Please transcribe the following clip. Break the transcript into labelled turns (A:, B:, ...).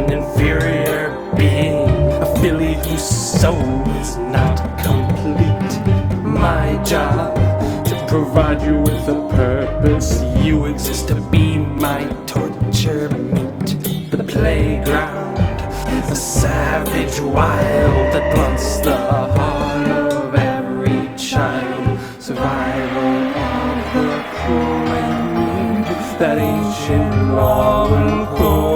A: an inferior being. A filly whose soul is not complete. My job to provide you with a purpose. You exist to be my torture meat. The playground, a savage wild that blunts the heart of every child. Survival of the cruel and mean, that ancient law will call.